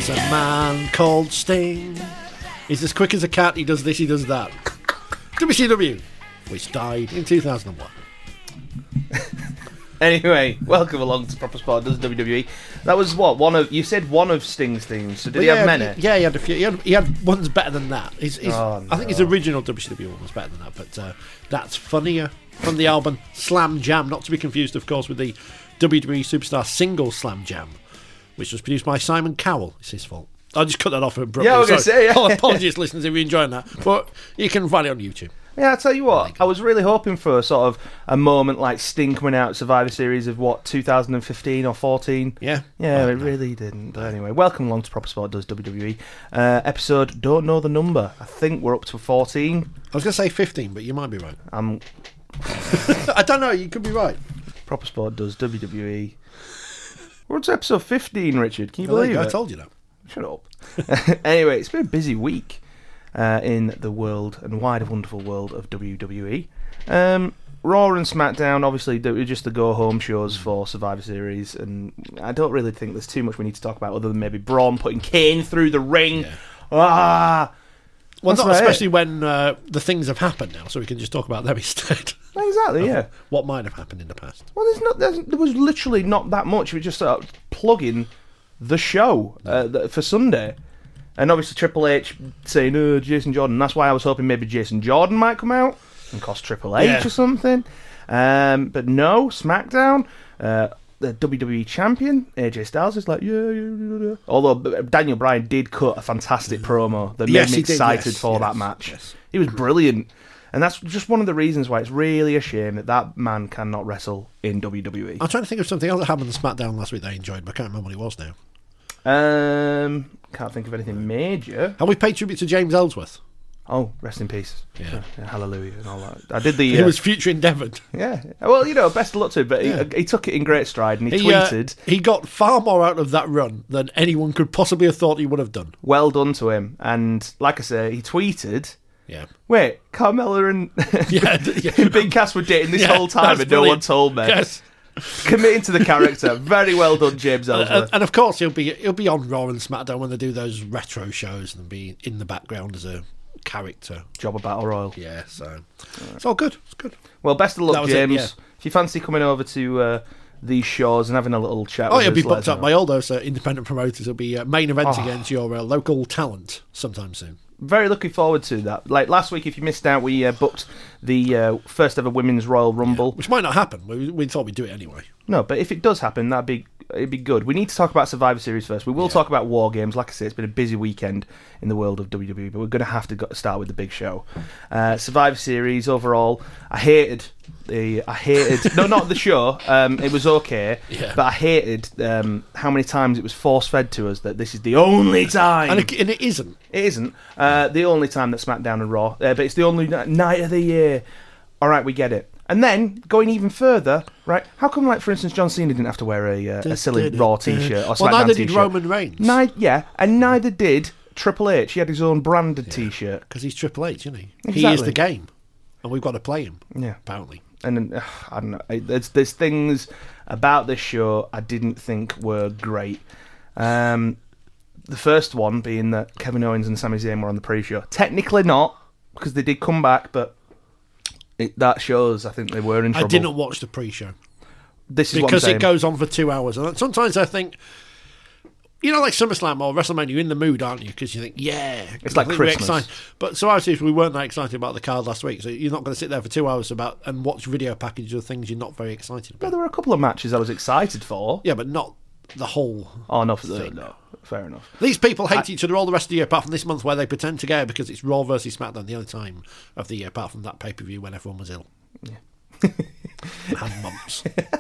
There's a man called Sting. He's as quick as a cat. He does this, he does that. WCW, which died in 2001. Anyway, welcome along to Proper Sport Does WWE. That was what? You said one of Sting's themes. So did he have many? Yeah, he had a few. He had ones better than that. No. I think his original WCW one was better than that, but that's funnier. From the album Slam Jam, not to be confused, of course, with the WWE Superstar single Slam Jam, which was produced by Simon Cowell. It's his fault. I just cut that off abruptly. Yeah, I was going to say, yeah. Apologies, listeners, if you're enjoying that. But you can find it on YouTube. Yeah, I'll tell you what, I was really hoping for sort of a moment like Sting coming out at Survivor Series of, 2015 or 14? Yeah. Yeah, it really didn't. But anyway, welcome along to Proper Sport Does WWE. Episode, don't know the number. I think we're up to 14. I was going to say 15, but you might be right. I'm I don't know, you could be right. Proper Sport Does WWE. We're up to episode 15, Richard. Can you believe it? I told you that. Shut up. Anyway, it's been a busy week in the world and wide, wonderful world of WWE. Raw and SmackDown, obviously, were just the go-home shows for Survivor Series, and I don't really think there's too much we need to talk about other than maybe Braun putting Kane through the ring. Yeah. Well, not especially when the things have happened now, so we can just talk about them instead. Exactly, yeah. What might have happened in the past. Well, there was literally not that much. We just started plugging the show for Sunday. And obviously Triple H saying, Jason Jordan. That's why I was hoping maybe Jason Jordan might come out and cost Triple H or something. But no, SmackDown, the WWE champion, AJ Styles, is like, yeah. Although Daniel Bryan did cut a fantastic promo that made me excited for that match. Yes. He was brilliant. And that's just one of the reasons why it's really a shame that man cannot wrestle in WWE. I'm trying to think of something else that happened on SmackDown last week that I enjoyed, but I can't remember what it was now. Can't think of anything major. And we paid tribute to James Ellsworth. Oh, rest in peace. Yeah. Hallelujah and all that. I did the... He was future endeavoured. Yeah. Well, best of luck to him, but he took it in great stride and he tweeted... he got far more out of that run than anyone could possibly have thought he would have done. Well done to him. And like I say, he tweeted... Yeah. Wait, Carmella and Big Cass were dating this whole time and no one told me. Yes. Committing to the character. Very well done, James Ellsworth. And of course, he'll be on Raw and SmackDown when they do those retro shows and be in the background as a character. Job of Battle Royal. Yeah, so it's all good. It's good. Well, best of luck, James. Yeah. If you fancy coming over to these shows and having a little chat with us... you'll be booked up by all those independent promoters. It'll be main events against your local talent sometime soon. Very looking forward to that. Like last week, if you missed out, we booked the first ever Women's Royal Rumble. Which might not happen. We thought we'd do it anyway. No, but if it does happen, it'd be good. We need to talk about Survivor Series first. We will talk about War Games. Like I say, it's been a busy weekend in the world of WWE, but we're going to have to start with the big show. Survivor Series overall, I hated. No, not the show. It was okay, but I hated how many times it was force fed to us that this is the only time, and it isn't. It isn't the only time that SmackDown and Raw, but it's the only night of the year. All right, we get it. And then, going even further, right, how come, like, for instance, John Cena didn't have to wear a silly Raw t-shirt or SmackDown t-shirt? Well, neither did Roman Reigns. And neither did Triple H. He had his own branded t-shirt. Because he's Triple H, isn't he? Exactly. He is the game. And we've got to play him, apparently. And I don't know, there's things about this show I didn't think were great. The first one being that Kevin Owens and Sami Zayn were on the pre-show. Technically not, because they did come back, but... that shows, I think they were in trouble. I didn't watch the pre-show. This is because it goes on for 2 hours. And sometimes I think, like SummerSlam or WrestleMania, you're in the mood, aren't you? Because you think, it's like Christmas. But so obviously, we weren't that excited about the card last week, so you're not going to sit there for 2 hours and watch video packages of things you're not very excited about. Well, there were a couple of matches I was excited for. Yeah, but not the whole thing. No, fair enough. These people hate each other all the rest of the year, apart from this month where they pretend to go because it's Raw versus SmackDown, the only time of the year, apart from that pay-per-view when everyone was ill. Yeah. And had mumps.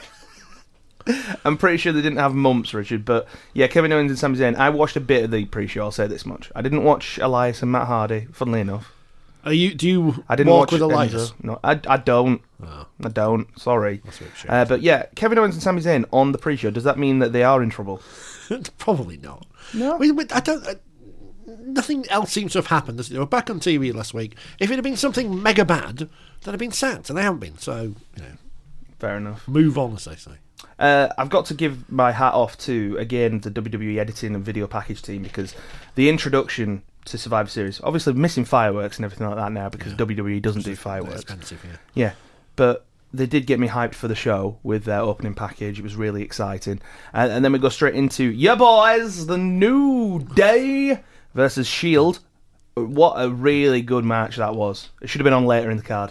I'm pretty sure they didn't have mumps, Richard, but yeah, Kevin Owens and Sami Zayn, I watched a bit of the pre-show, I'll say this much. I didn't watch Elias and Matt Hardy, funnily enough. Do you I didn't walk watch with Elias? No, I don't. Oh. I don't. Sorry. That's a bit shame. But yeah, Kevin Owens and Sami Zayn on the pre-show. Does that mean that they are in trouble? Probably not. No. I don't. Nothing else seems to have happened. They were back on TV last week. If it had been something mega bad, they'd have been sacked, and they haven't been. So, fair enough. Move on, as they say. I've got to give my hat off to, again, the WWE editing and video package team, because the introduction to Survivor Series, obviously missing fireworks and everything like that now, because WWE doesn't do fireworks. Expensive, Yeah, but they did get me hyped for the show with their opening package. It was really exciting. And then we go straight into, yeah, boys, the New Day versus Shield. What a really good match that was. It should have been on later in the card.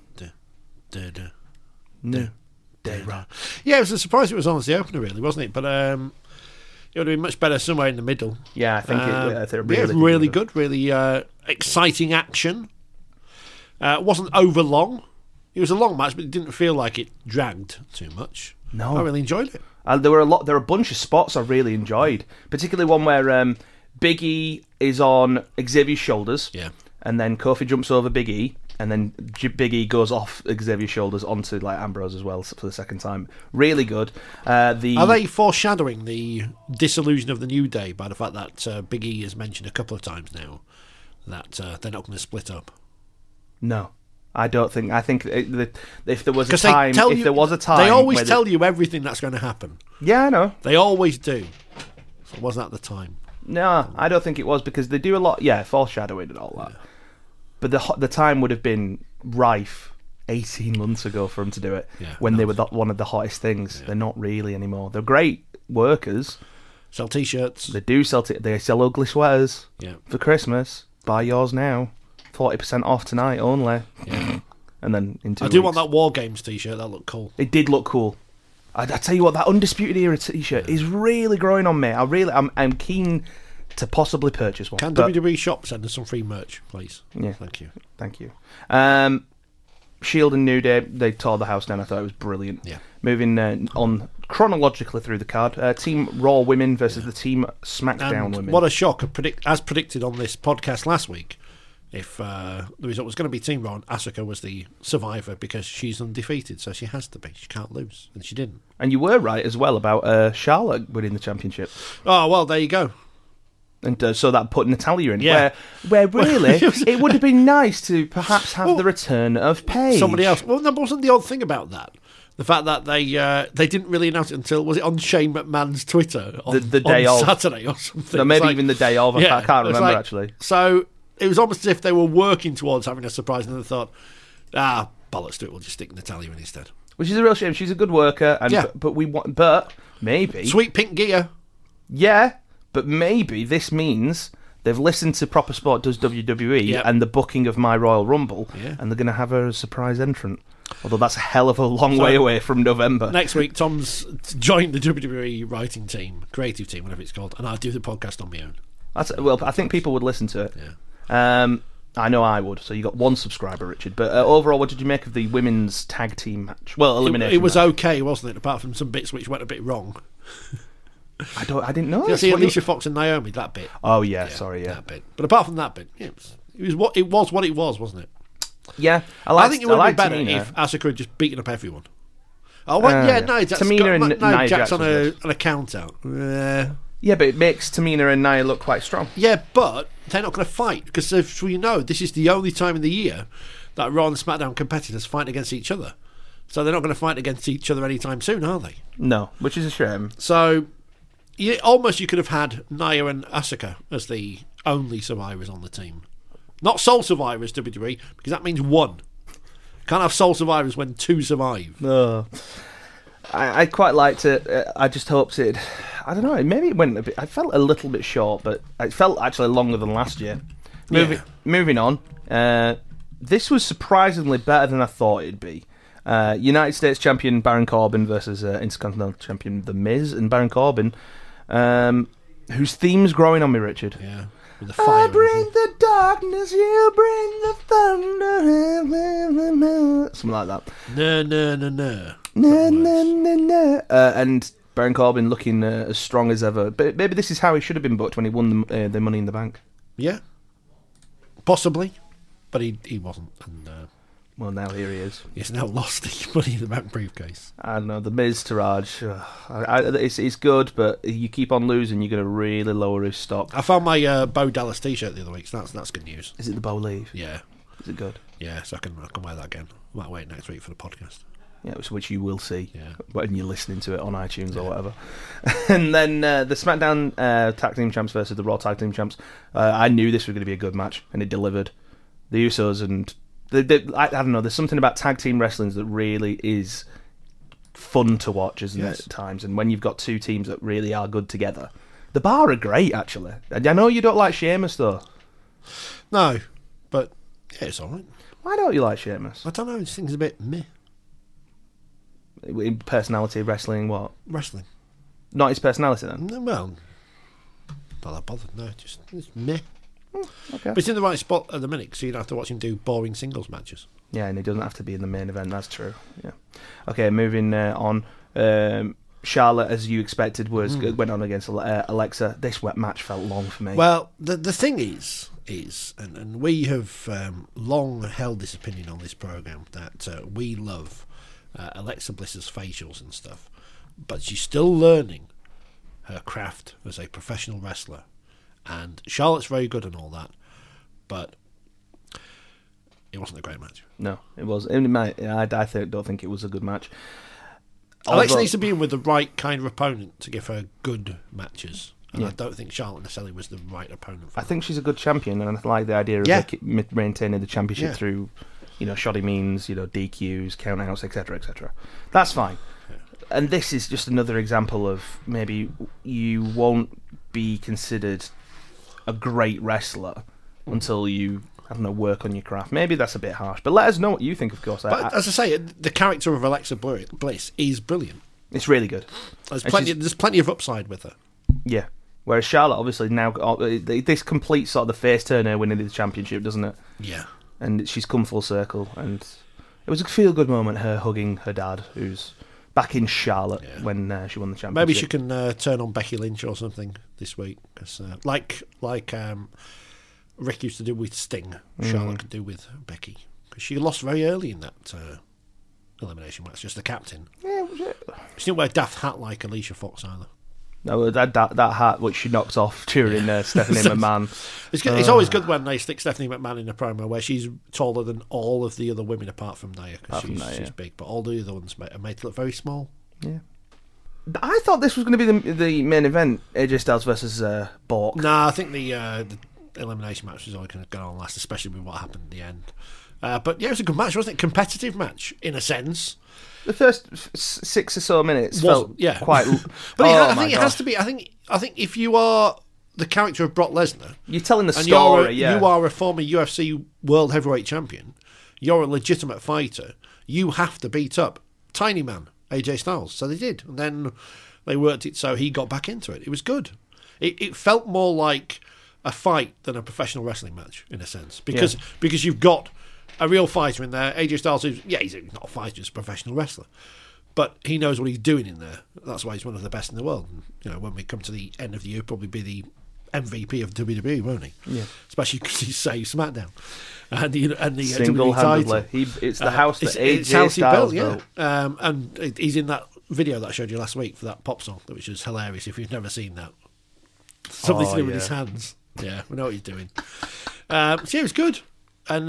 New Day, right. Yeah, it was a surprise it was on as the opener, really, wasn't it? But it would have been much better somewhere in the middle. Yeah, I think it really good, really exciting action. It wasn't over long. It was a long match, but it didn't feel like it dragged too much. No, I really enjoyed it. And there were a bunch of spots I really enjoyed, particularly one where Big E is on Xavier's shoulders, and then Kofi jumps over Big E, and then Big E goes off Xavier's shoulders onto like Ambrose as well for the second time. Really good. Are they foreshadowing the dissolution of the New Day by the fact that Big E has mentioned a couple of times now that they're not going to split up? No, I don't think. I think if there was a time, they always tell you everything that's going to happen. Yeah, I know. They always do. So it wasn't at the time. No, I don't think it was, because they do a lot. Yeah, foreshadowing and all that. Yeah. But the time would have been rife 18 months ago for them to do it, when they were one of the hottest things. Yeah. They're not really anymore. They're great workers. Sell T-shirts. They do sell. They sell ugly sweaters. For Christmas. Buy yours now. 40% off tonight only. Yeah. And then in 2 weeks. I do want that War Games T-shirt. That looked cool. It did look cool. I tell you what, that Undisputed Era T-shirt is really growing on me. I'm keen to possibly purchase one. Can WWE Shop send us some free merch, please? Yeah. Thank you. Shield and New Day, they tore the house down. I thought it was brilliant. Yeah. Moving on chronologically through the card, Team Raw Women versus the Team SmackDown Women. What a shock, as predicted on this podcast last week. If the result was going to be Team Raw, and Asuka was the survivor because she's undefeated, so she has to be. She can't lose, and she didn't. And you were right as well about Charlotte winning the championship. Oh, well, there you go. And so that put Natalya in, where really it would have been nice to perhaps have the return of Paige. Somebody else. Well, that wasn't the odd thing about that. The fact that they didn't really announce it until, was it on Shane McMahon's Twitter on the day on of Saturday or something? No, maybe even the day of. I can't remember actually. So it was almost as if they were working towards having a surprise, and they thought, bollocks to it, we'll just stick Natalya in instead. Which is a real shame. She's a good worker, but maybe sweet pink gear. Yeah. But maybe this means they've listened to Proper Sport Does WWE and the booking of My Royal Rumble, and they're going to have her as a surprise entrant. Although that's a hell of a long way away from November. Next week, Tom's joined the WWE writing team, creative team, whatever it's called, and I'll do the podcast on my own. I think people would listen to it. Yeah. I know I would. So you got one subscriber, Richard. But overall, what did you make of the women's tag team match? Well, elimination. It was match. Okay, wasn't it? Apart from some bits which went a bit wrong. I didn't know. You see Alicia Fox and Naomi, that bit. Oh yeah, sorry, that bit. But apart from that bit, it was what it was, wasn't it? Yeah, I think it would be better if Asuka had just beaten up everyone. Oh well, Tamina and Nia Jax on a count out. Yeah, but it makes Tamina and Nia look quite strong. Yeah, but they're not going to fight because, as we know, this is the only time in the year that Raw and SmackDown competitors fight against each other. So they're not going to fight against each other anytime soon, are they? No, which is a shame. So you could have had Nia and Asuka as the only survivors on the team. Not sole survivors, WWE, because that means one. Can't have sole survivors when two survive. No. I quite liked it. I just hoped it... I don't know, maybe it went a bit... I felt a little bit short, but it felt actually longer than last year. Moving on. This was surprisingly better than I thought it'd be. United States champion Baron Corbin versus Intercontinental champion The Miz, and Baron Corbin, whose theme's growing on me, Richard. Yeah. With the fire. I bring the darkness, you bring the thunder. Something like that. No. And Baron Corbin looking as strong as ever. But maybe this is how he should have been booked when he won the Money in the Bank. Yeah. Possibly. But he wasn't. And, well, now here he is. He's now lost the Money in the Bank briefcase. I don't know, the Miz to Raj. It's good, but you keep on losing, you're going to really lower his stock. I found my Bo Dallas t-shirt the other week, so that's good news. Is it the Bo Leave? Yeah. Is it good? Yeah, so I can wear that again. Might wait next week for the podcast. Yeah, which you will see Yeah. when you're listening to it on iTunes or whatever. And then the SmackDown Tag Team Champs versus the Raw Tag Team Champs. I knew this was going to be a good match, and it delivered. The Usos and... I don't know, there's something about tag team wrestling that really is fun to watch, isn't it, at times? And when you've got two teams that really are good together. The Bar are great, actually. And I know you don't like Sheamus, though. No, but yeah, it's alright. Why don't you like Sheamus? I don't know, I just think it's a bit meh. In personality, wrestling, what? Wrestling. Not his personality, then? No, well, not that bothered, no, just it's meh. Okay. But it's in the right spot at the minute, so you don't have to watch him do boring singles matches. Yeah, and he doesn't have to be in the main event, that's true. Yeah. Okay, moving on. Charlotte, as you expected, went on against Alexa. This match felt long for me. Well, the thing is, and we have long held this opinion on this programme, that we love Alexa Bliss's facials and stuff, but she's still learning her craft as a professional wrestler. And Charlotte's very good and all that, but it wasn't a great match. No, it was. I don't think it was a good match. Alexa needs to be in with the right kind of opponent to give her good matches. And I don't think Charlotte necessarily was the right opponent for her. I think she's a good champion, and I like the idea of maintaining the championship through, shoddy means, DQs, countouts, etc., etc. That's fine. Yeah. And this is just another example of maybe you won't be considered a great wrestler until you, work on your craft. Maybe that's a bit harsh, but let us know what you think, of course. But as I say, the character of Alexa Bliss is brilliant. It's really good. There's plenty of upside with her. Yeah. Whereas Charlotte, obviously, now this completes sort of the face turn her winning the championship, doesn't it? Yeah. And she's come full circle, and it was a feel-good moment, her hugging her dad, who's back in Charlotte when she won the championship. Maybe she can turn on Becky Lynch or something this week, because like Rick used to do with Sting, Charlotte could do with Becky, because she lost very early in that elimination match, just the captain. Yeah, was it? She didn't wear a daft hat like Alicia Fox either. No, that hat which she knocked off during Stephanie McMahon. It's always good when they stick Stephanie McMahon in a promo where she's taller than all of the other women apart from Nia, because she's big, but all the other ones are made to look very small. Yeah. I thought this was going to be the main event, AJ Styles versus Bork. Nah, I think the elimination match was only going to go on last, especially with what happened at the end. But yeah, it was a good match, wasn't it? Competitive match, in a sense. The first 6 or so minutes felt quite... But I think it has to be... I think if you are the character of Brock Lesnar... You're telling the story, you are a former UFC World Heavyweight Champion, you're a legitimate fighter, you have to beat up Tiny Man, AJ Styles. So they did. And then they worked it so he got back into it. It was good. It felt more like a fight than a professional wrestling match, in a sense. Because you've got... a real fighter in there. AJ Styles is, he's not a fighter, just a professional wrestler. But he knows what he's doing in there. That's why he's one of the best in the world. And, when we come to the end of the year, he'll probably be the MVP of WWE, won't he? Yeah. Especially because he saved SmackDown. And the single-handedly. It's the house that AJ Styles built. And he's in that video that I showed you last week for that pop song, which was hilarious if you've never seen that. Something to do with his hands. Yeah, we know what he's doing. So it was good. And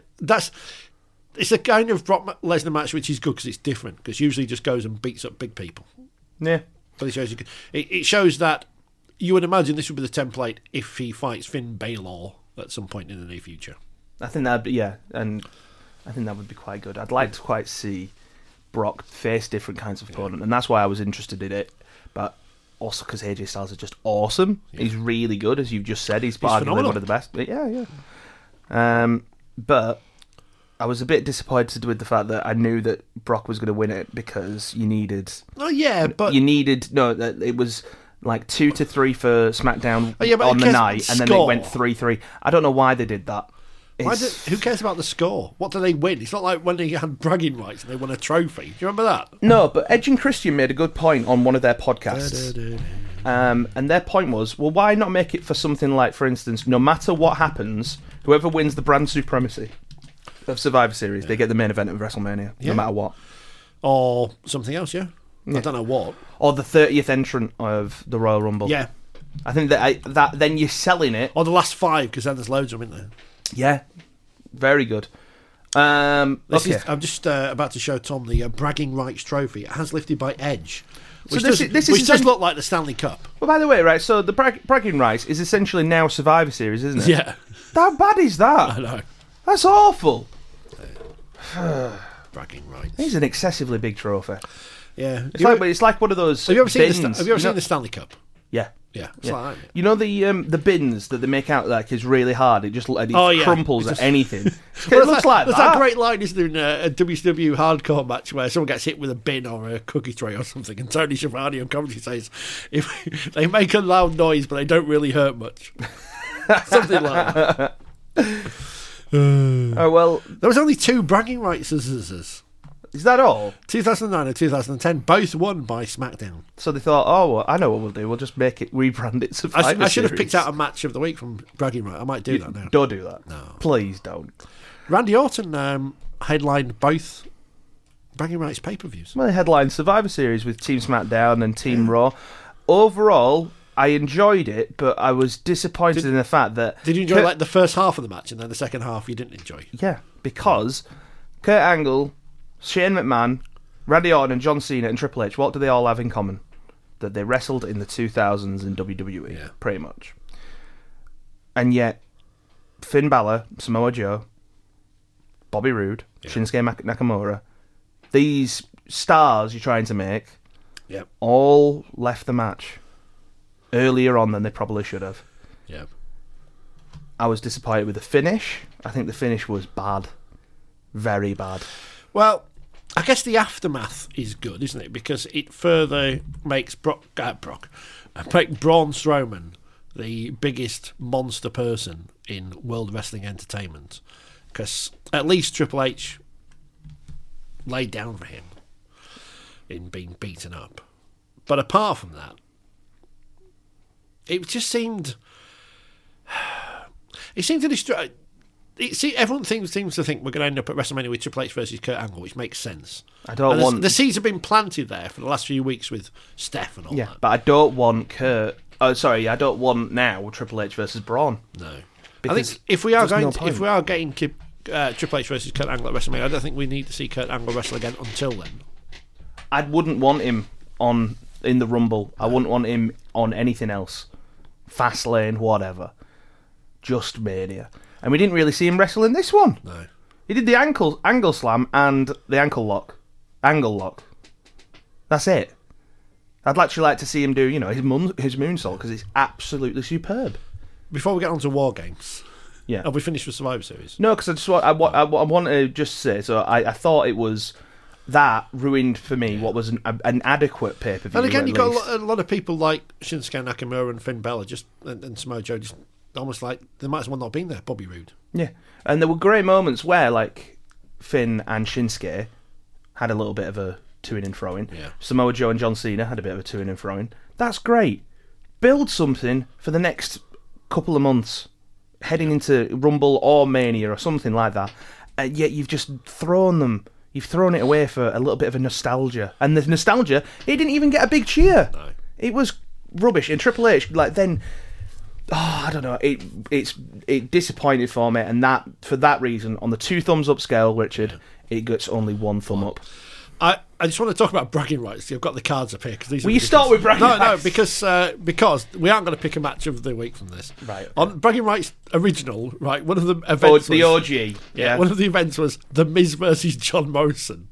it's a kind of Brock Lesnar match which is good because it's different, because usually he just goes and beats up big people. Yeah. But it shows that you would imagine this would be the template if he fights Finn Balor at some point in the near future. I think that'd be, and I think that would be quite good. I'd like to quite see Brock face different kinds of opponent, and that's why I was interested in it. But also because AJ Styles is just awesome. Yeah. He's really good, as you've just said. He's arguably one of the best. Yeah. But I was a bit disappointed with the fact that I knew that Brock was going to win it, because you needed... Oh, yeah, but... it was like 2-3 for SmackDown on the night, and then it went 3-3. I don't know why they did that. Who cares about the score? What do they win? It's not like when they had bragging rights and they won a trophy. Do you remember that? No, but Edge and Christian made a good point on one of their podcasts. And their point was, well, why not make it for something like, for instance, no matter what happens, whoever wins the brand supremacy of Survivor Series, they get the main event of WrestleMania, no matter what. Or something else, I don't know what. Or the 30th entrant of the Royal Rumble. Yeah. I think that then you're selling it. Or the last 5, because then there's loads of them in there. Yeah. Very good. Okay. I'm just about to show Tom the bragging rights trophy. It has lifted by Edge, So which this does look like the Stanley Cup. Well, by the way, right, so the bragging rights is essentially now Survivor Series, isn't it? Yeah, How bad is that? I know. That's awful. Bragging rights. It's an excessively big trophy. Yeah. It's like one of those. Have you ever seen bins. Have you ever seen the Stanley Cup? Yeah. Yeah. It's Yeah. like that. You know the bins that they make out like is really hard. It just crumples at anything. Well, It looks like there's that. that great line, isn't there, in a WCW hardcore match where someone gets hit with a bin or a cookie tray or something, and Tony Schiavone on commentary says, "If they make a loud noise, but they don't really hurt much." Something like that. Oh well, There was only 2 bragging rights. is that all? 2009 and 2010, both won by SmackDown. So they thought, oh, well, I know what we'll do. We'll just make it rebrand it Survivor I should have Series. picked out a match of the week from bragging right. I might do that now. Don't do that. No. Please don't. Randy Orton headlined both bragging rights pay-per-views. Well, they headlined Survivor Series with Team SmackDown and Team Raw. Overall, I enjoyed it, but I was disappointed in the fact that... Did you enjoy like the first half of the match and then the second half you didn't enjoy? Yeah, because Kurt Angle, Shane McMahon, Randy Orton and John Cena and Triple H, what do they all have in common? That they wrestled in the 2000s in WWE, pretty much. And yet, Finn Balor, Samoa Joe, Bobby Roode, Shinsuke Nakamura, these stars you're trying to make, all left the match earlier on than they probably should have. Yeah. I was disappointed with the finish. I think the finish was bad. Very bad. Well, I guess the aftermath is good, isn't it? Because it further makes make Braun Strowman the biggest monster person in World Wrestling Entertainment. Because at least Triple H laid down for him in being beaten up. But apart from that, it just seemed... It seemed to destroy... everyone seems to think we're going to end up at WrestleMania with Triple H versus Kurt Angle, which makes sense. The seeds have been planted there for the last few weeks with Steph and all that. But I don't want I don't want now Triple H versus Braun. No, because I think if we are getting Triple H versus Kurt Angle at WrestleMania, I don't think we need to see Kurt Angle wrestle again until then. I wouldn't want him in the Rumble. I wouldn't want him on anything else. Fastlane, whatever. Just Mania. And we didn't really see him wrestle in this one. No. He did the angle slam and the ankle lock. Angle lock. That's it. I'd actually like to see him do, his moonsault, because it's absolutely superb. Before we get on to War Games, yeah, have we finished with Survivor Series? No, because I want to just say, so I thought it was... That ruined for me what was an adequate pay-per-view. And again, you've got a lot of people like Shinsuke Nakamura and Finn Balor and Samoa Joe, just almost like they might as well not have been there. Bobby Roode. Yeah, and there were great moments where like Finn and Shinsuke had a little bit of a to-in and fro-in. Yeah. Samoa Joe and John Cena had a bit of a to-in and fro-in. That's great. Build something for the next couple of months, heading into Rumble or Mania or something like that. And yet you've just thrown them... You've thrown it away for a little bit of a nostalgia. And the nostalgia, it didn't even get a big cheer. No. It was rubbish. And Triple H, I don't know, it disappointed for me. And that for that reason, on the 2 thumbs up scale, Richard, it gets only 1 thumb up. I just want to talk about bragging rights. I've got the cards up here. Will you start with bragging rights? No, because we aren't going to pick a match of the week from this. Right. On bragging rights original, right, one of the events the OG. Yeah. One of the events was The Miz versus John Morrison.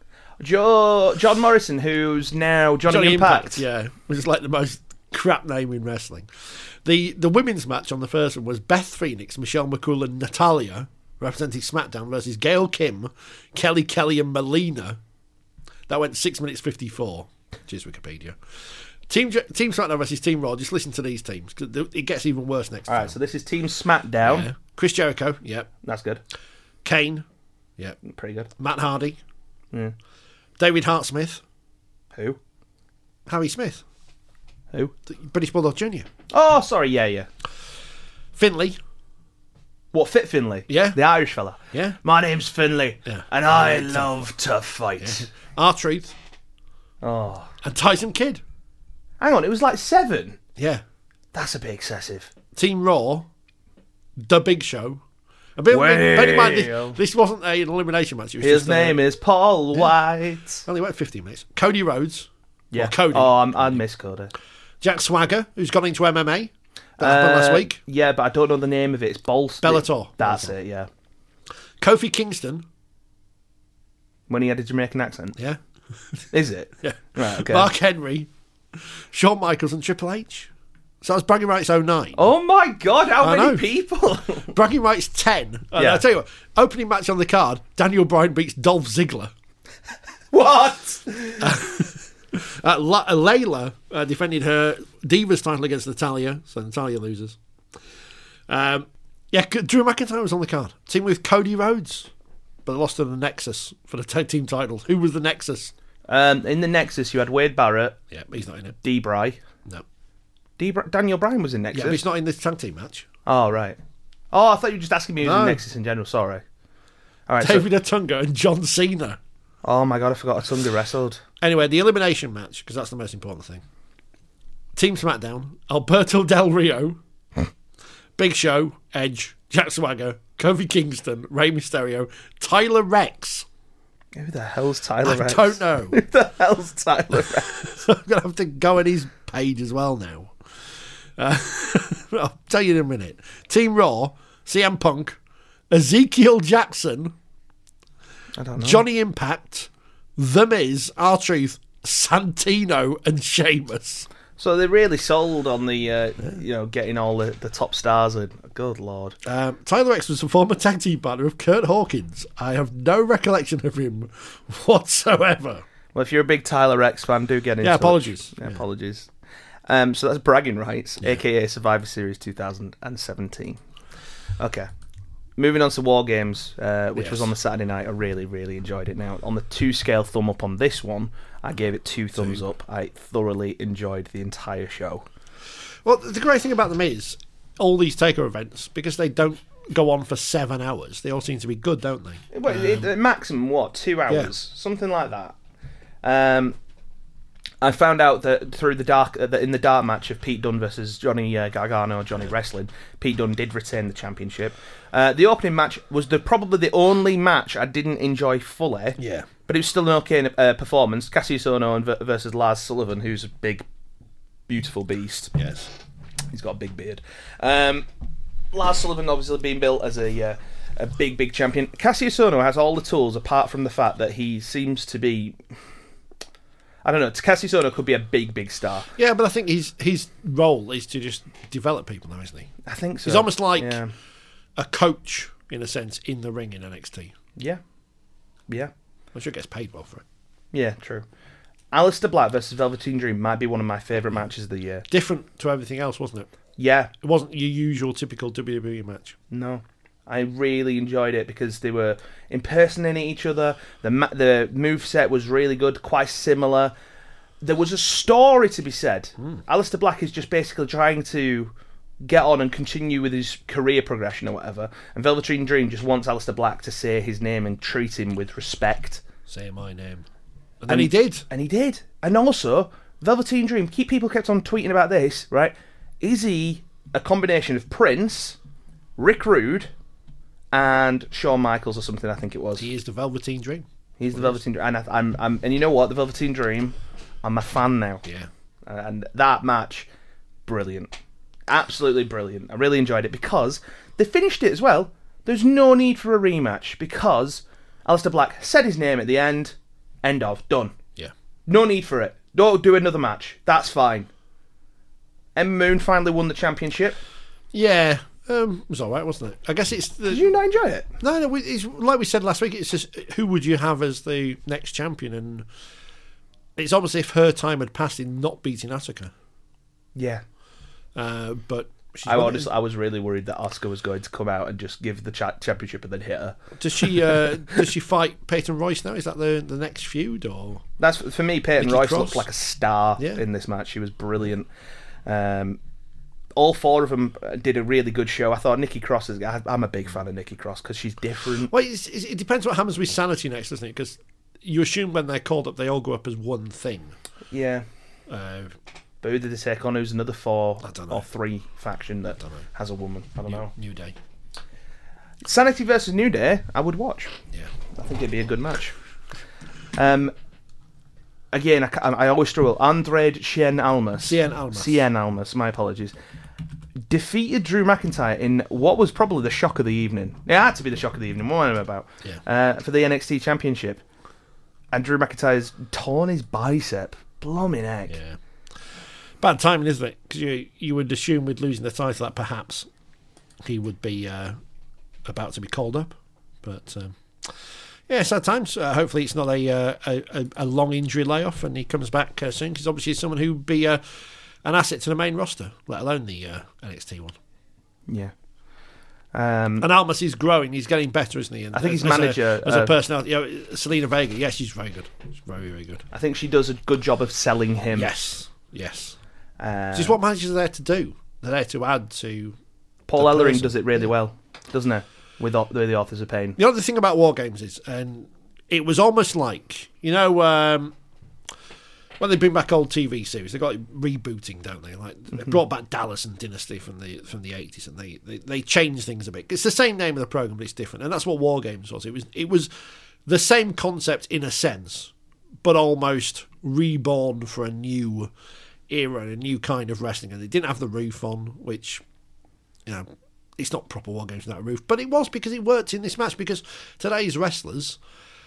John Morrison, who's now Johnny Impact. Yeah, which is like the most crap name in wrestling. The women's match on the first one was Beth Phoenix, Michelle McCool and Natalia, representing SmackDown, versus Gail Kim, Kelly and Melina. That went 6 minutes 54. Cheers, Wikipedia. Team SmackDown versus Team Raw. Just listen to these teams, because it gets even worse next time. All right, so this is Team SmackDown. Yeah. Chris Jericho, yep. That's good. Kane, yep. Pretty good. Matt Hardy. Yeah. David Hart Smith. Who? Harry Smith. Who? The British Bulldog Jr. Oh, sorry, yeah. Finley. What, Fit Finley? Yeah. The Irish fella? Yeah. My name's Finley, yeah. And I love to fight. Yeah. R-Truth. Oh. And Tyson Kidd. Hang on, it was like 7? Yeah. That's a bit excessive. Team Raw, The Big Show, Bear in mind, this wasn't an elimination match. It was His name is Paul White. Only went 15 minutes. Cody Rhodes. Yeah. Or Cody. Oh, I miss Cody. Jack Swagger, who's gone into MMA. That happened last week. Yeah, but I don't know the name of it. It's Bellator. That's it, yeah. Kofi Kingston. When he had a Jamaican accent. Yeah. Is it? Yeah. Right, okay. Mark Henry, Shawn Michaels and Triple H. So that was Bragging Rights 09. Oh my God, how I many know. people? Bragging Rights 10. And Yeah. I'll tell you what, opening match on the card, Daniel Bryan beats Dolph Ziggler. What? Layla defended her Divas title against Natalya, so Natalya loses. Drew McIntyre was on the card. Team with Cody Rhodes, but they lost to the Nexus for the tag team titles. Who was the Nexus? In the Nexus, you had Wade Barrett, Yeah, he's not in it. D-Bry. No. Daniel Bryan was in Nexus. Yeah, but he's not in this tag team match. Oh, right. Oh, I thought you were just asking me who was in No. Nexus in general. Sorry. All right. David Otunga and John Cena. Oh my God, I forgot Otunga wrestled. Anyway, the elimination match, because that's the most important thing. Team SmackDown, Alberto Del Rio, Big Show, Edge, Jack Swagger, Kofi Kingston, Rey Mysterio, Tyler Rex. Who the hell's Tyler Rex? I don't know. Who the hell's Tyler Rex? I'm going to have to go on his page as well now. I'll tell you in a minute. Team Raw, CM Punk, Ezekiel Jackson, I don't know. Johnny Impact, The Miz, R-Truth, Santino, and Sheamus. So they really sold on the, getting all the top stars in. Good Lord. Tyler Rex was a former tag team partner of Kurt Hawkins. I have no recollection of him whatsoever. Well, if you're a big Tyler Rex fan, do get in touch. Apologies. Yeah, apologies. So that's Bragging Rights, a.k.a. Survivor Series 2017. Okay. Moving on to War Games, which was on the Saturday night. I really, really enjoyed it. Now, on the 2-scale thumb up on this one, I gave it 2 thumbs up. I thoroughly enjoyed the entire show. Well, the great thing about them is all these takeover events, because they don't go on for 7 hours, they all seem to be good, don't they? Well, maximum, 2 hours? Yeah. Something like that. I found out that through in the dark match of Pete Dunne versus Johnny Gargano, Johnny Wrestling, Pete Dunne did retain the championship. The opening match was probably the only match I didn't enjoy fully. Yeah. But it was still an okay performance. Cassius Ohno versus Lars Sullivan, who's a big, beautiful beast. Yes. He's got a big beard. Lars Sullivan obviously being built as a big champion. Cassius Ohno has all the tools apart from the fact that he seems to be... I don't know. Cassius Ohno could be a big star. Yeah, but I think his role is to just develop people now, isn't he? I think so. He's almost like Yeah. a coach, in a sense, in the ring in NXT. Yeah. I'm sure he gets paid well for it. Yeah, true. Aleister Black versus Velveteen Dream might be one of my favourite matches of the year. Different to everything else, wasn't it? Yeah. It wasn't your usual, typical WWE match. No. I really enjoyed it because they were impersonating each other. The moveset was really good, quite similar. There was a story to be said. Aleister Black is just basically trying to get on and continue with his career progression or whatever. And Velveteen Dream just wants Aleister Black to say his name and treat him with respect. Say my name. And then he did. And he did. And also, Velveteen Dream, people kept on tweeting about this, right? Is he a combination of Prince, Rick Rude, and Shawn Michaels or something? I think it was. He is the Velveteen Dream. He's the Velveteen Dream, and and you know what? The Velveteen Dream, I'm a fan now. Yeah. And that match, brilliant, absolutely brilliant. I really enjoyed it because they finished it as well. There's no need for a rematch because Aleister Black said his name at the end. End of. Done. Yeah. No need for it. Don't do another match. That's fine. Emma Moon finally won the championship. Yeah. It was all right, wasn't it? I guess it's... Did you not enjoy it? No, it's, like we said last week, it's just who would you have as the next champion? And it's almost as if her time had passed in not beating Asuka. Yeah. But... I was really worried that Asuka was going to come out and just give the championship and then hit her. Does she fight Peyton Royce now? Is that the next feud? Or that's for me. Peyton Nikki Royce Cross? looked like a star in this match. She was brilliant. All 4 of them did a really good show. I thought Nikki Cross is... I'm a big fan of Nikki Cross because she's different. Well, it depends what happens with Sanity next, doesn't it? Because you assume when they're called up, they all go up as one thing. Yeah. But who did they take on? Who's another 4 I don't know. or 3 faction that has a woman? I don't know. New Day. Sanity versus New Day, I would watch. Yeah. I think it'd be a good match. Again, I always struggle. Andrade Cien Almas, my apologies. Defeated Drew McIntyre in what was probably the shock of the evening. It had to be the shock of the evening. What am I about? Yeah. For the NXT Championship. And Drew McIntyre's torn his bicep. Blooming heck. Yeah. Bad timing, isn't it? Because you would assume with losing the title that perhaps he would be about to be called up. But, yeah, sad times. Hopefully it's not a long injury layoff and he comes back soon, because obviously he's someone who would be an asset to the main roster, let alone the NXT one. Yeah. And Almas is growing. He's getting better, isn't he? And I think his manager... As a personality, Selena Vega, yes, she's very good. She's very, very good. I think she does a good job of selling him. Yes. Which is what managers are there to do. They're there to add to... Paul Ellering does it really well, doesn't he? With the Authors of Pain. The other thing about War Games is, and it was almost like, when they bring back old TV series, they got it rebooting, don't they? Like they brought back Dallas and Dynasty from the 80s, and they changed things a bit. It's the same name of the program, but it's different, and that's what War Games was. It was the same concept in a sense, but almost reborn for a new era, a new kind of wrestling. And they didn't have the roof on, which it's not proper War Games without a roof, but it was because it worked in this match, because today's wrestlers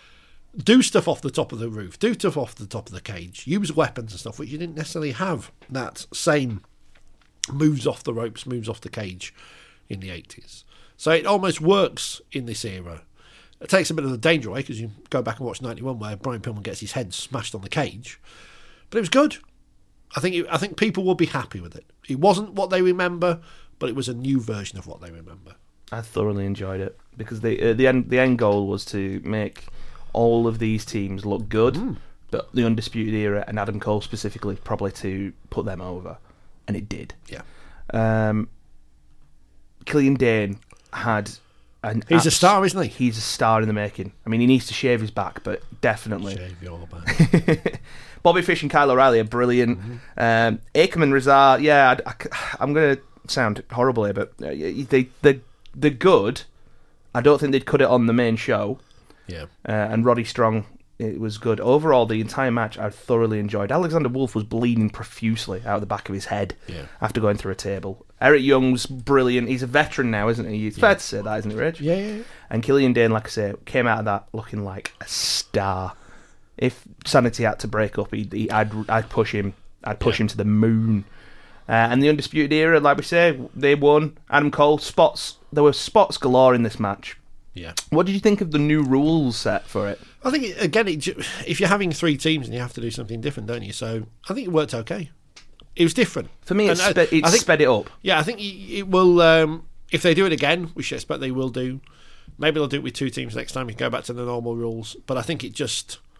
do stuff off the top of the roof, do stuff off the top of the cage, use weapons and stuff, which you didn't necessarily have that same moves off the ropes, moves off the cage in the 80s. So it almost works in this era. It takes a bit of the danger away, because you go back and watch 91 where Brian Pillman gets his head smashed on the cage. But it was good. I think people will be happy with it. It wasn't what they remember, but it was a new version of what they remember. I thoroughly enjoyed it, because the end goal was to make all of these teams look good, but the Undisputed Era and Adam Cole specifically probably to put them over, and it did. Yeah. Killian Dane had he's a star, isn't he? He's a star in the making. I mean, he needs to shave his back, but definitely. Shave your back. Bobby Fish and Kyle O'Reilly are brilliant. Akam and Razar, yeah, I'm going to sound horrible here, but they're good. I don't think they'd cut it on the main show. Yeah. And Roddy Strong, it was good. Overall, the entire match I thoroughly enjoyed. Alexander Wolf was bleeding profusely out of the back of his head after going through a table. Eric Young's brilliant. He's a veteran now, isn't he? It's fair to say that, isn't it, Rich? Yeah. And Killian Dane, like I say, came out of that looking like a star. If Sanity had to break up, I'd push him. I'd push him to the moon. And the Undisputed Era, like we say, they won. Adam Cole, spots. There were spots galore in this match. Yeah. What did you think of the new rules set for it? I think, if you're having three teams and you have to do something different, don't you? So I think it worked okay. It was different. For me, it sped it up. Yeah, I think it will, if they do it again, which I expect they will do, maybe they'll do it with two teams next time. You can go back to the normal rules. But I think it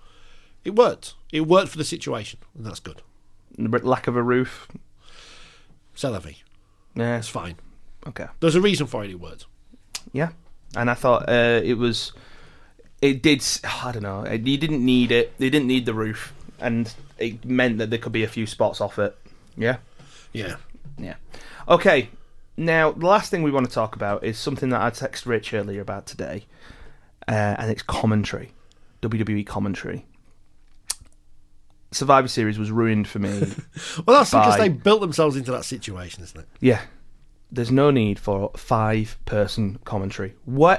worked. It worked for the situation, and that's good. Lack of a roof. C'est la vie. Yeah. It's fine. Okay. There's a reason for it worked. Yeah. And I thought it did, I don't know, you didn't need it. They didn't need the roof. And it meant that there could be a few spots off it. Yeah? Yeah. Okay. Now, the last thing we want to talk about is something that I texted Rich earlier about today. And it's commentary. WWE commentary. Survivor Series was ruined for me. Well, that's because they built themselves into that situation, isn't it? Yeah. There's no need for 5-person commentary.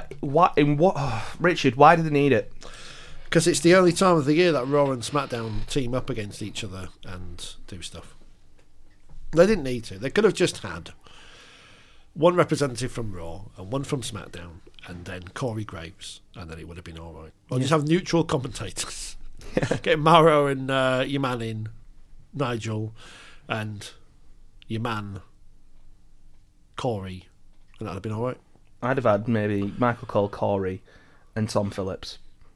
Richard, why do they need it? Because it's the only time of the year that Raw and SmackDown team up against each other and do stuff. They didn't need to. They could have just had one representative from Raw and one from SmackDown, and then Corey Graves, and then it would have been all right. Or just have neutral commentators. Get Mauro and your man in, Nigel, and your man Corey, and that'd have been all right. I'd have had maybe Michael Cole, Corey, and Tom Phillips,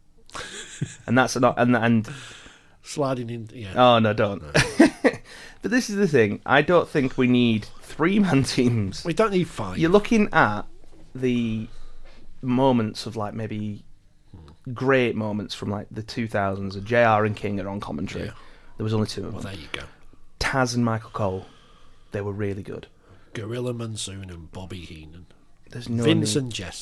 and that's not and sliding in. Yeah. Oh no, don't. No. But this is the thing. I don't think we need 3-man teams. We don't need 5. You're looking at the moments of like maybe great moments from like the 2000s. JR and King are on commentary. Yeah. There was only 2 of them. Well, there you go. Taz and Michael Cole, they were really good. Gorilla Monsoon and Bobby Heenan. There's no Vince and Jesse.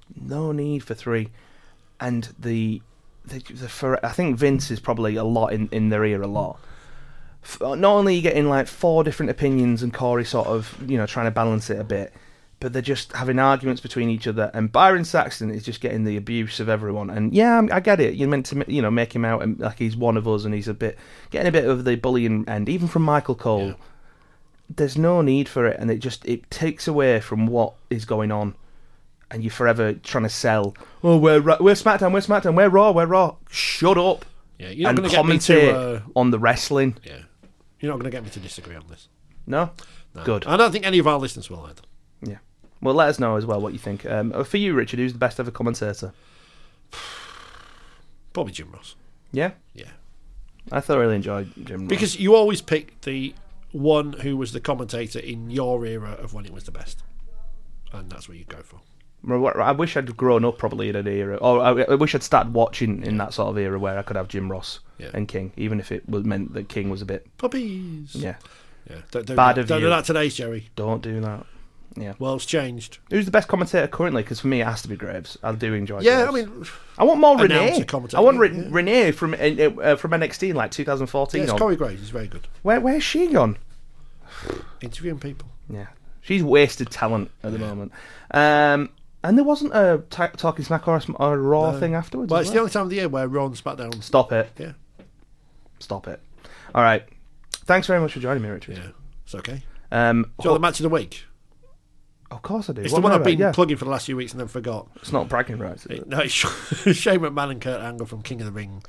no need for 3. And I think Vince is probably a lot in their ear a lot. Not only are you getting like 4 different opinions and Corey sort of, trying to balance it a bit, but they're just having arguments between each other, and Byron Saxton is just getting the abuse of everyone. And yeah, I get it. You're meant to, make him out like he's one of us, and he's getting a bit of the bullying end, even from Michael Cole. Yeah. There's no need for it, and it takes away from what is going on, and you're forever trying to sell. Oh, we're SmackDown, we're Raw. Shut up. Yeah, you're not and going to get me to on the wrestling. Yeah, you're not going to get me to disagree on this. No? Good. I don't think any of our listeners will either. Yeah. Well, let us know as well what you think. For you, Richard, who's the best ever commentator? Probably Jim Ross. Yeah? Yeah. I thoroughly enjoyed Jim Ross. Because you always pick the one who was the commentator in your era of when it was the best. And that's what you go for. I wish I'd grown up probably in an era, or I wish I'd started watching in that sort of era where I could have Jim Ross and King, even if it meant that King was a bit... Puppies! Yeah. Don't do Bad that. of Don't you. do that today, Jerry. Don't do that. Yeah. World's changed. Who's the best commentator currently? Because for me, it has to be Graves. I do enjoy Yeah, Graves. I mean... I want more Announcer Renee. commentator, I want yeah. Renee from NXT in like 2014. Yeah, it's Corey Graves. He's very good. Where's she gone? Interviewing people. Yeah. She's wasted talent at the moment. And there wasn't a Talking Smack or a Raw thing afterwards. Well, it's the only time of the year where Raw and SmackDown... Stop it. Yeah. Stop it. All right. Thanks very much for joining me, Richard. Yeah, it's okay. Do Do you want the match of the week? Of course I do. It's What the one am I I've been about? plugging for the last few weeks and then forgot. It's not bragging rights, is it? No, it's Shane McMahon and Kurt Angle from King of the Ring,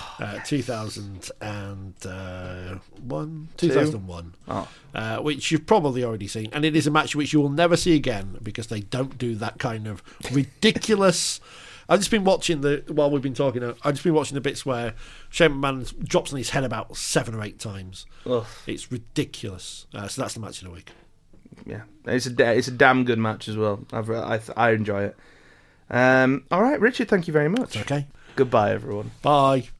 2001, which you've probably already seen, and it is a match which you will never see again because they don't do that kind of ridiculous. I've just been watching while we've been talking. I've just been watching the bits where Shane McMahon drops on his head about 7 or 8 times. Ugh. It's ridiculous. So that's the match of the week. Yeah, it's a damn good match as well. I enjoy it. All right, Richard, thank you very much. Okay. Goodbye, everyone. Bye.